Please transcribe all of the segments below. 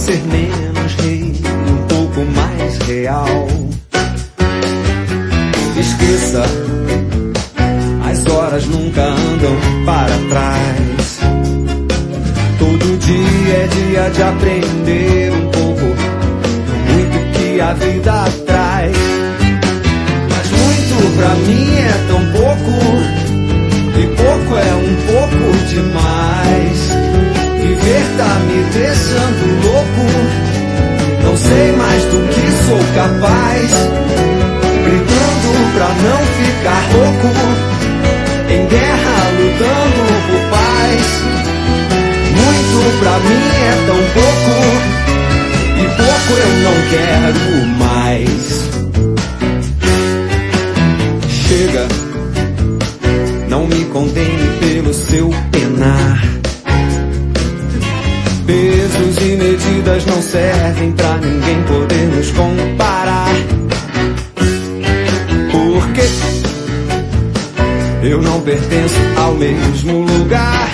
ser menos rei, um pouco mais real. Esqueça, as horas nunca andam para trás. Todo dia é dia de aprender um pouco do muito que a vida traz. Mas muito pra mim é tão pouco, e pouco é um pouco demais. Viver tá me deixando louco, não sei mais do que sou capaz. Gritando pra não ficar louco, em guerra lutando por paz. Muito pra mim é tão pouco, e pouco eu não quero mais. Chega, não me condene pelo seu penar. Pesos e medidas não servem pra ninguém poder nos comparar. Porque eu não pertenço ao mesmo lugar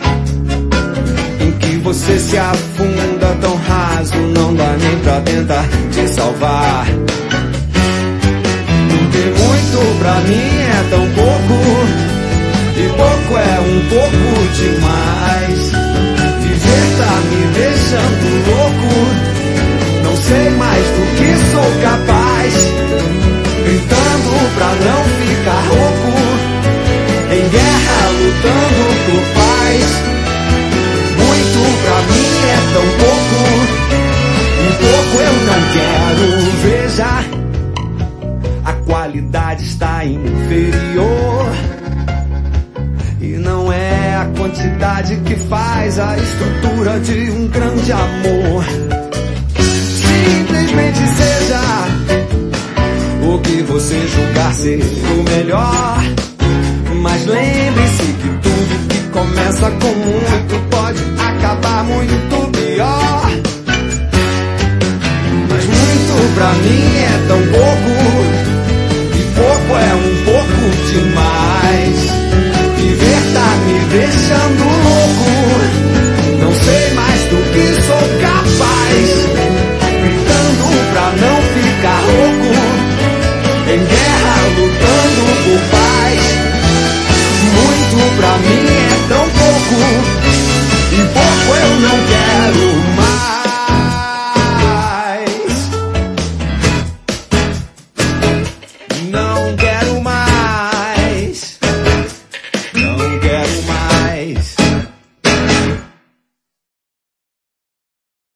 em que você se afunda tão raso, não dá nem pra tentar te salvar. Porque muito pra mim é tão pouco, e pouco é um pouco demais. Viver tá me deixando louco, não sei mais do que sou capaz. Gritando pra não ficar rouco, em guerra lutando por paz. Muito pra mim é tão pouco, e pouco eu não quero. Veja, a qualidade está inferior, e não é a quantidade que faz a estrutura de um grande amor. Simplesmente seja o que você julgar ser o melhor. Mas lembre-se que tudo que começa com muito pode acabar muito pior. Mas muito pra mim é tão pouco,